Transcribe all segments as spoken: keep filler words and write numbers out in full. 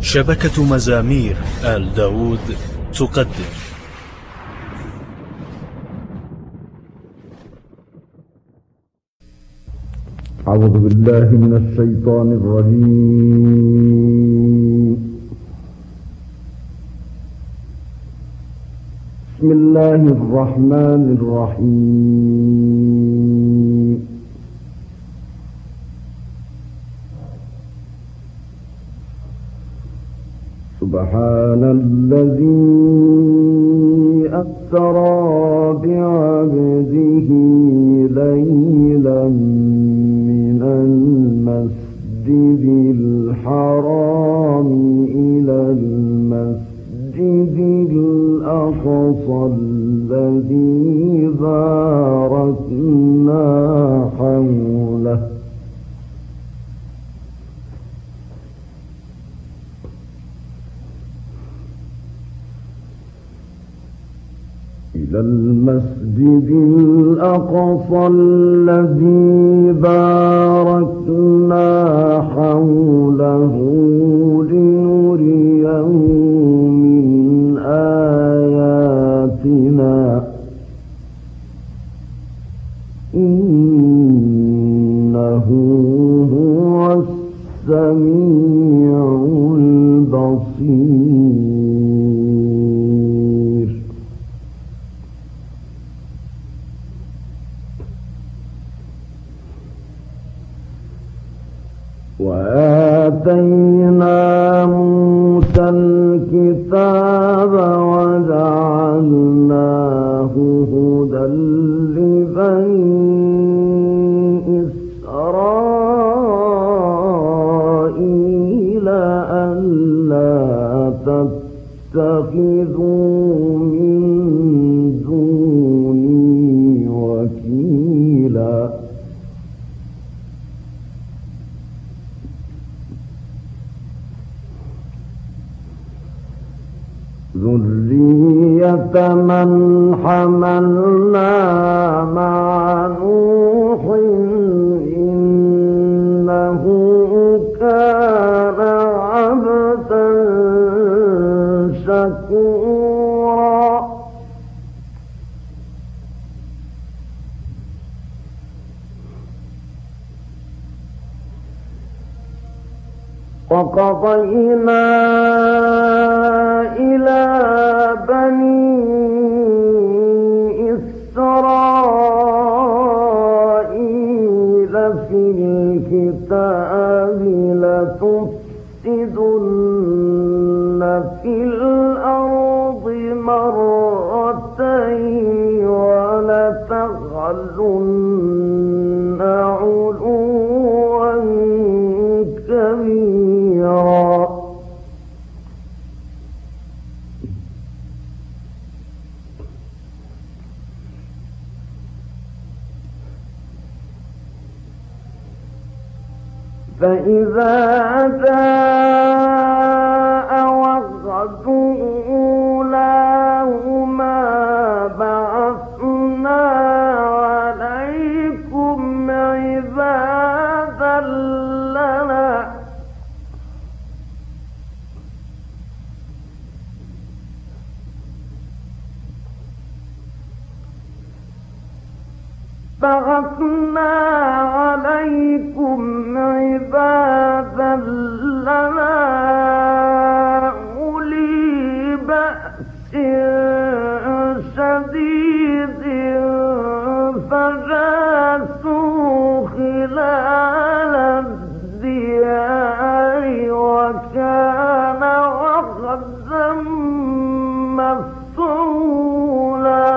شبكة مزامير آل داود تقدم. أعوذ بالله من الشيطان الرجيم. بسم الله الرحمن الرحيم. سبحان الذي أسرى بعبده ليلا من المسجد الحرام إلى المسجد الأقصى الذي باركنا حوله إلى المسجد الأقصى الذي باركنا حوله لنريه من آياتنا إنه هو السميع البصير. وآتينا موسى الكتاب وجعلناه هدى لبني إسرائيل ألا تتخذوا من دوني وكيلا. ذرية من حملنا مع نوح إنه كان عبدا شكورا. وقضينا إلى بني إسرائيل في الكتاب لتفسدن في الأرض مرتين ولتعلن علوا كبيرا. فإذا جاء وعد أولاهما بعثنا عليكم عبادا لنا بعثنا عليكم عبادا لنا أولي بأس شديد فجاسوا خلال الديار وكان وعدا مفعولا.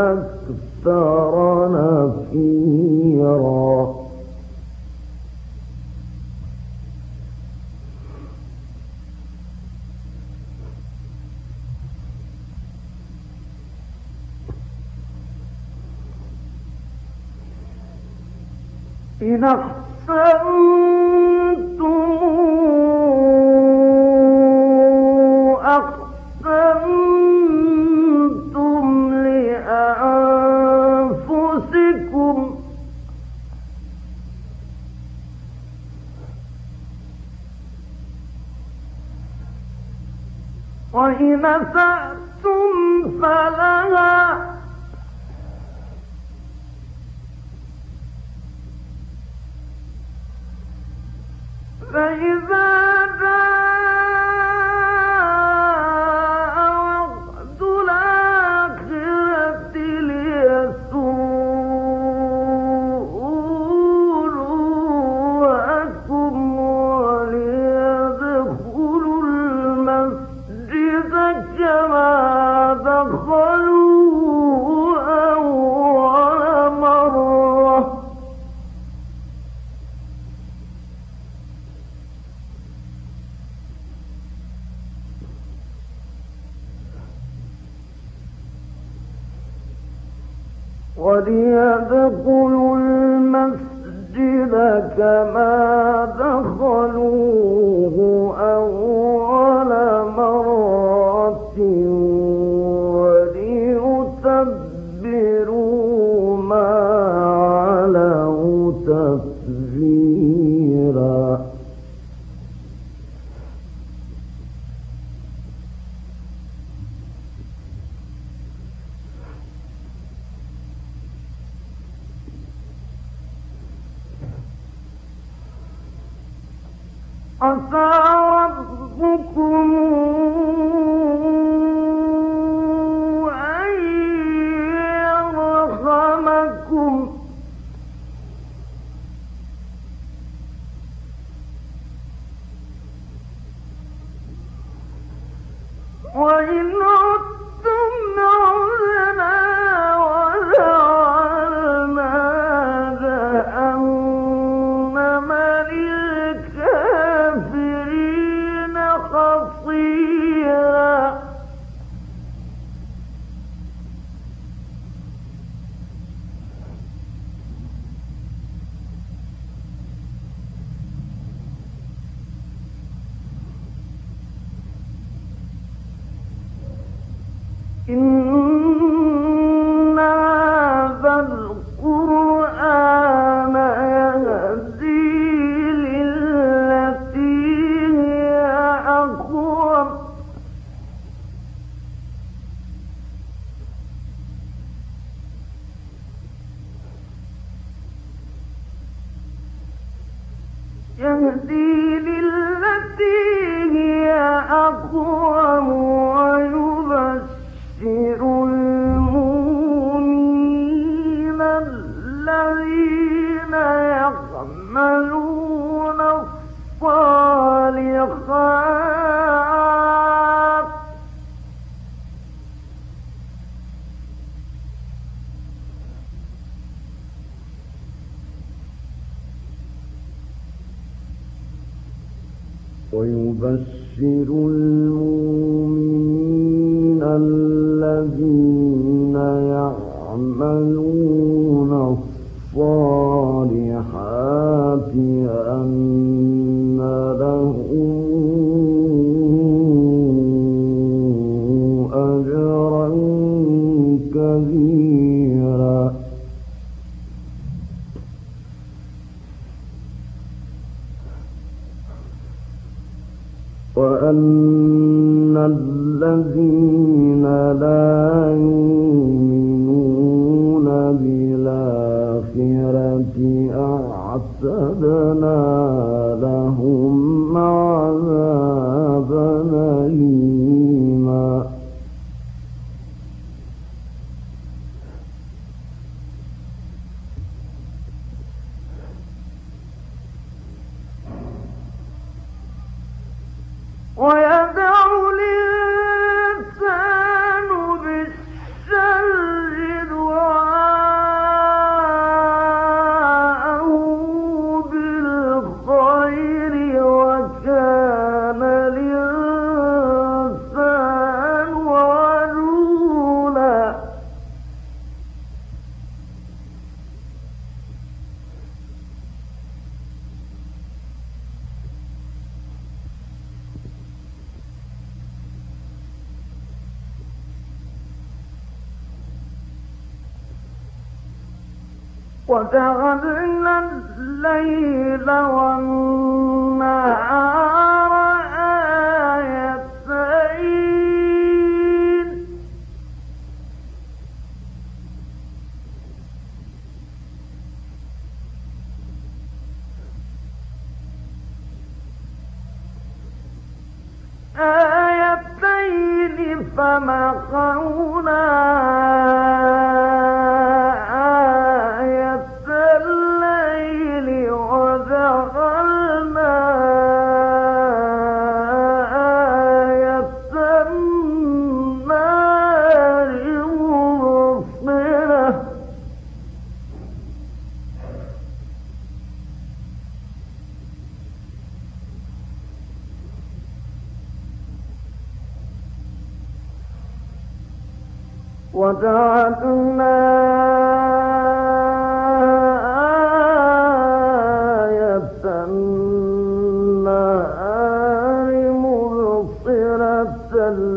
أكثر نفيرا إن أحسنتم أحسنتم لأنفسكم وإن أسأتم فلها فإذا جاء وعد الآخرة ليسوءوا وجوهكم وليدخلوا المسجد كما دخلوه أول مرة وليدخلوا المسجد كما دخلوه أول مرة وليتبروا ما علوا تتبيرا عسى ربكم أن يرحمكم وإن عدتم عدنا وجعلنا جهنم للكافرين حصيرا إن هذا القرآن يهدي للتي هي أقوم يهدي للتي هي أقوم ويبشر المؤمنين الذين يعملون الصالحات ويبشر المؤمنين الذين يعملون الصالحات أن لهم أجرا كبيرا وأن الذين لا يؤمنون بالآخرة أعتدنا لهم عذابا أليما ويدعو الإنسان بالشر وجعلنا الليل والنهار آيتين آيتين فمحونا وجعلنا آية النهار مبصرة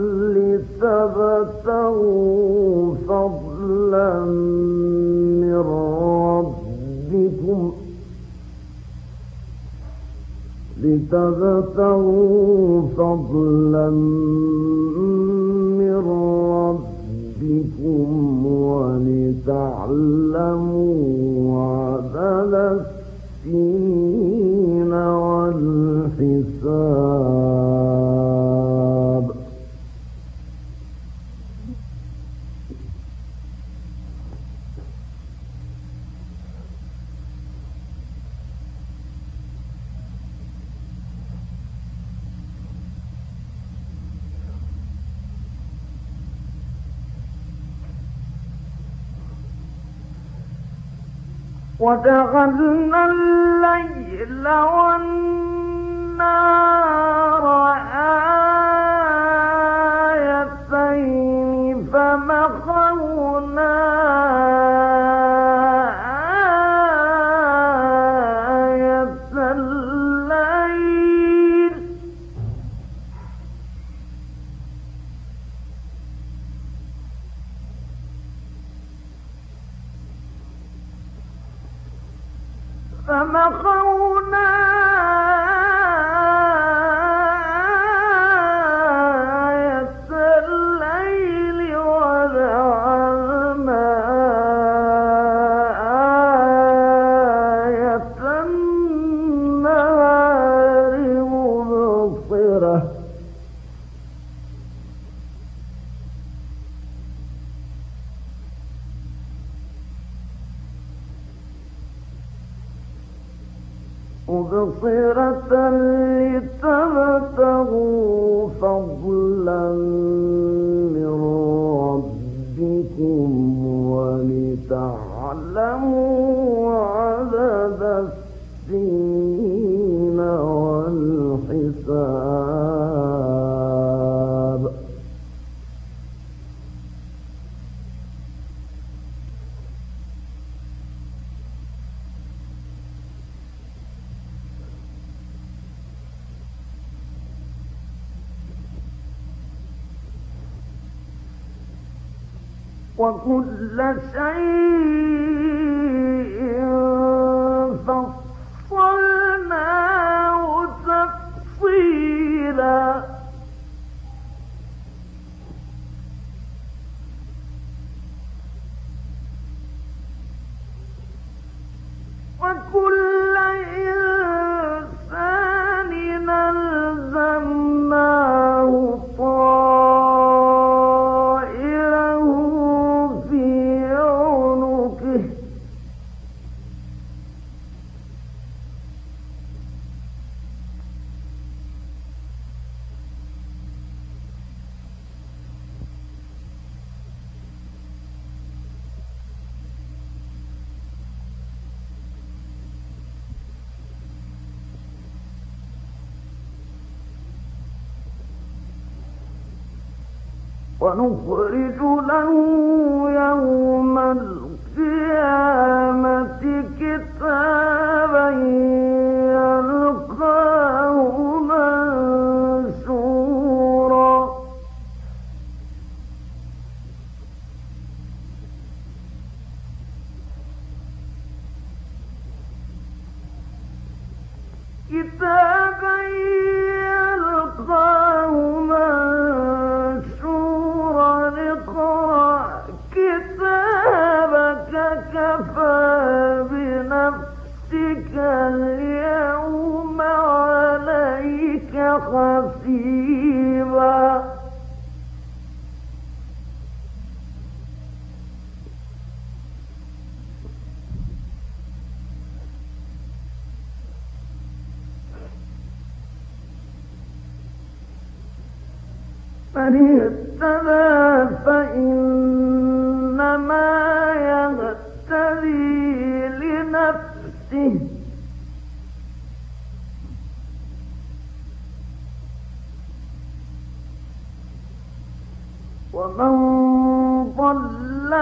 لتبتغوا فضلا من ربكم لتبتغوا فضلا من ربكم ولتعلموا عدد السنين والحساب وجعلنا الليل والنهار آيتين فمحونا آية الليل فمحونا آية الليل وجعلنا آية النهار مبصرة مبصرة لتبتغوا فضلا من ربكم ولتعلموا عدد السنين والحساب وكل شيء فصلناه تفصيلا وكل إنسان ألزمناه ونخرج له يوم القيامة كتابا يلقاه منشورا كتابا يلقاه منشورا اقرأ كتابك كفى بنفسك اليوم عليك حسيبا من اهتدى فإنما يهتدي لنفسه ومن ضل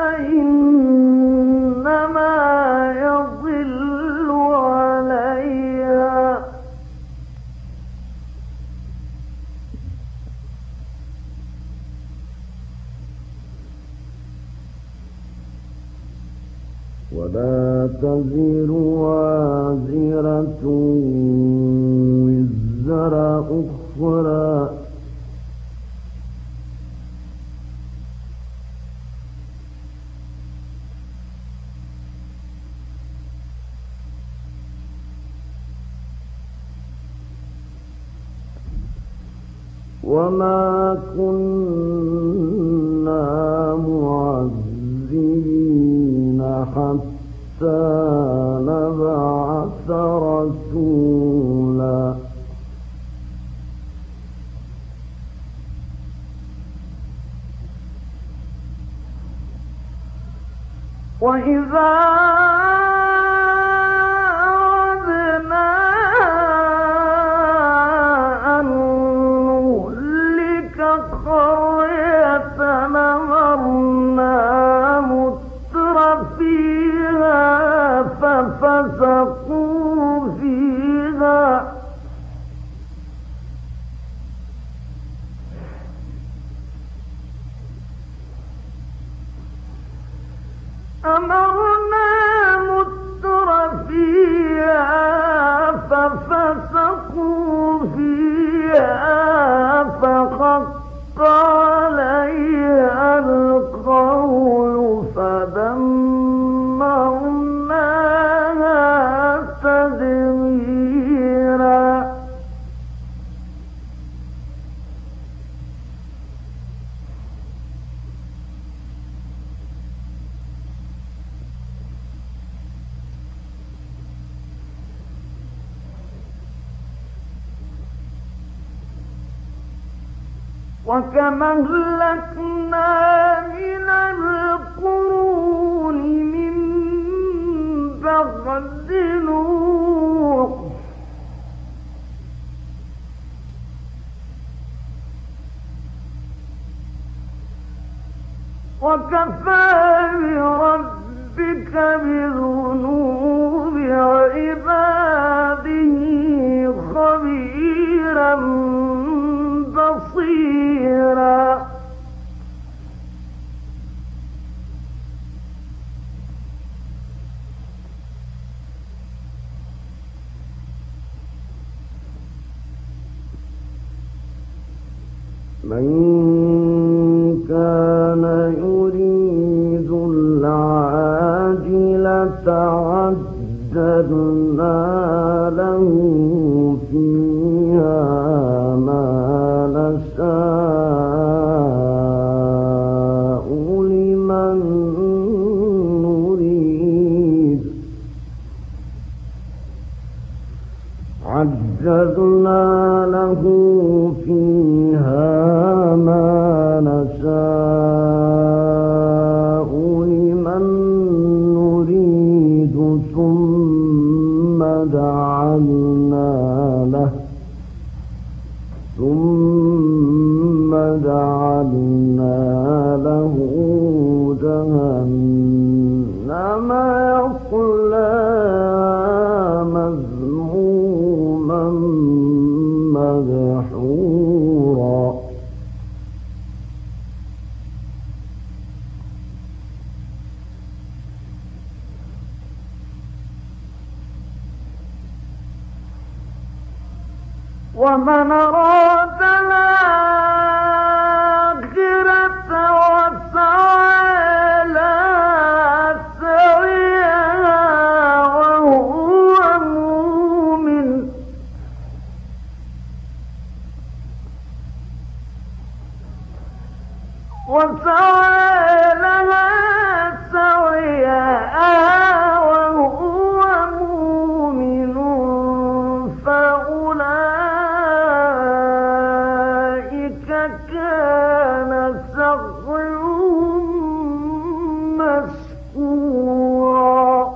فإنما يضل عليها ولا تزر وازرة وزر أخرى وما كنا معذبين حتى نبعث رسولا وإذا ففسقوا فيها أمرنا متر فيها ففسقوا فيها فحق عليها القول فدمرناها تدميرا وكما أهلكنا من القرون من بعد نوح وكفى بربك بذنوب عباده خبيرا بصيرا من كان يريد العاجلة عجلنا له فيها ما نشاء لمن نريد عجلنا له فيها ما نشاء لمن نريد ثم جعلنا له ثم جعلنا له جهنم يصلاها مذموما ومن أراد الآخرة وسعى لها سعيها وهو مؤمن وسعى لها سعيها وهو مؤمن فأولئك كان سعيهم مشكورا.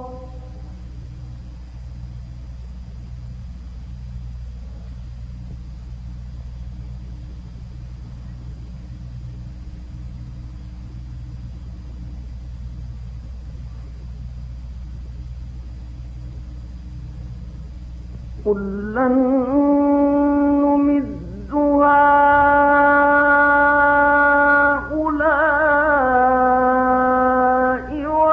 كُلًّا نُمِدُّ هَٰؤُلَاءِ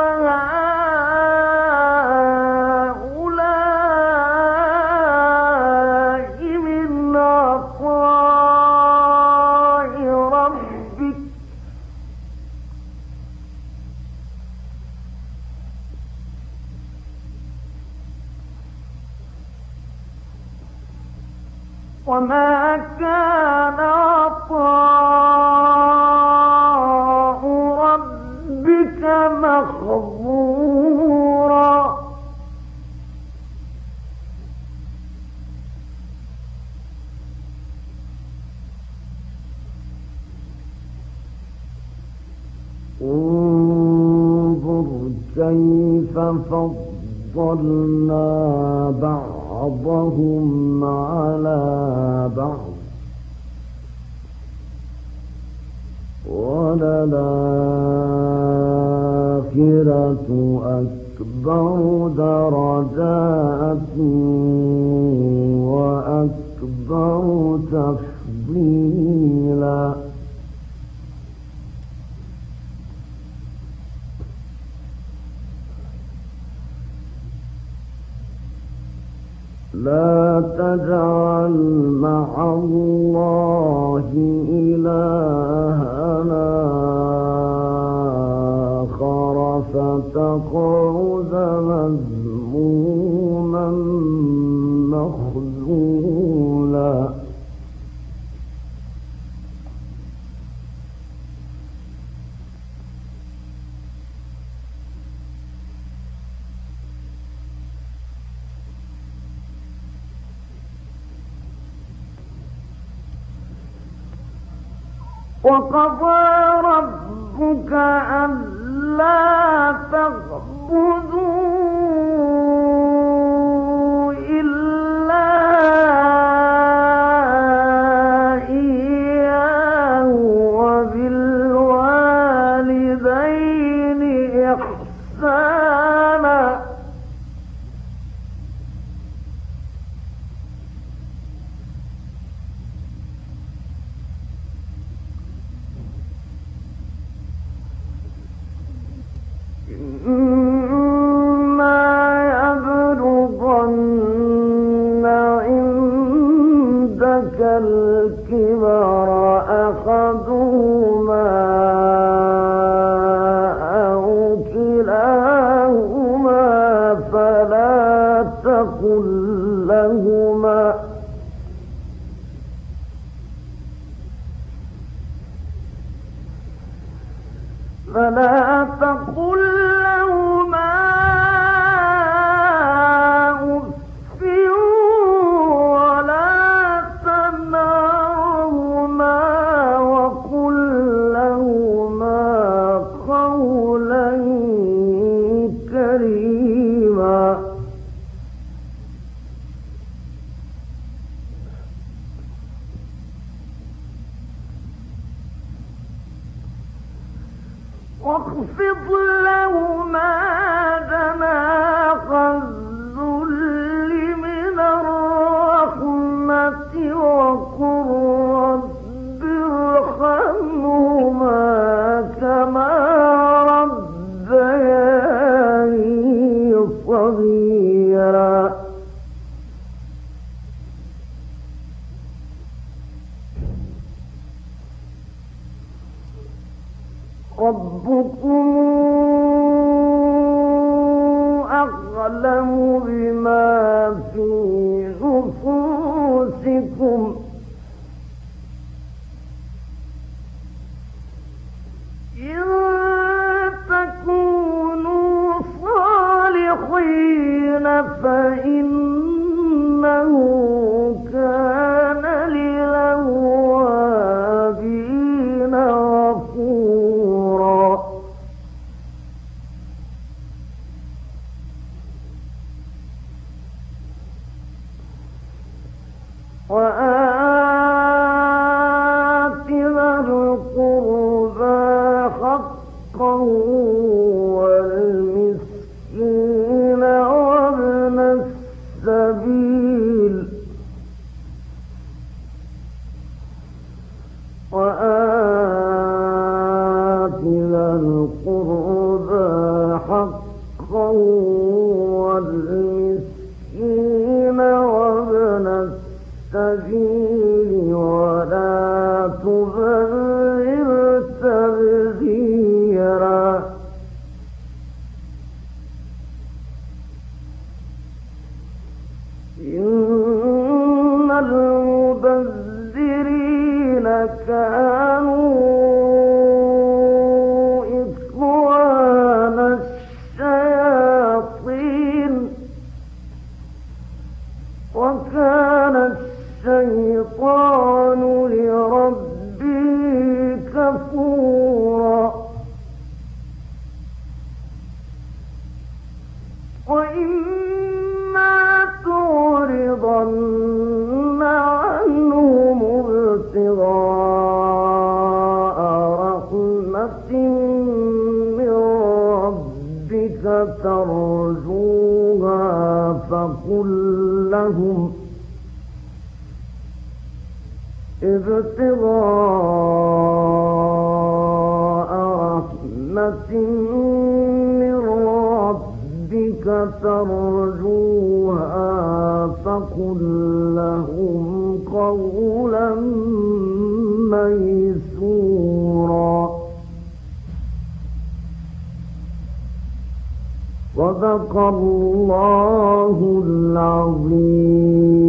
وَهَٰؤُلَاءِ مِنْ عَطَاءِ رَبِّكَ ۚ وَمَا كَانَ عَطَاءُ رَبِّكَ مَحْظُورًا. انظُرْ كَيْفَ فَضَّلْنَا بَعْضَهُمْ عَلَى بَعْضٍ وَلَلْآخِرَةُ أَكْبَرُ دَرَجَاتٍ وَأَكْبَرُ تَفْضِيلًا. لا تجعل مع الله إلهًا آخر فتقعد مذموما مخذولا. وقضى ربك ألا تعبدوا إلا إياه وبالوالدين إحسانا. إما يبلغن عندك الكبر أحدهما أو كلاهما فلا تقل لهما فلا تقل لهما أف ولا تنهرهما وقل لهما قولا كريما. واخفض لهما جناح الذل من الرحمة وقل رب ارحمهما كما ربياني صغيرا. فإنه كان للأوابين غفورا وآت ذا القربى حقه والمسكين وابن السبيل وآت ذا القربى حقه والمسكين وابن السبيل ولا تبذر تبذيرا إن المبذرين كانوا إخوان الشياطين وكان الشيطان لربه كفورا وإما تعرضن عنهم ابتغاء رحمة من ربك ترجوها فقل لهم ابتغاء رحمة من ربك ترجوها فقل لهم قولا ميسورا صدق الله العظيم.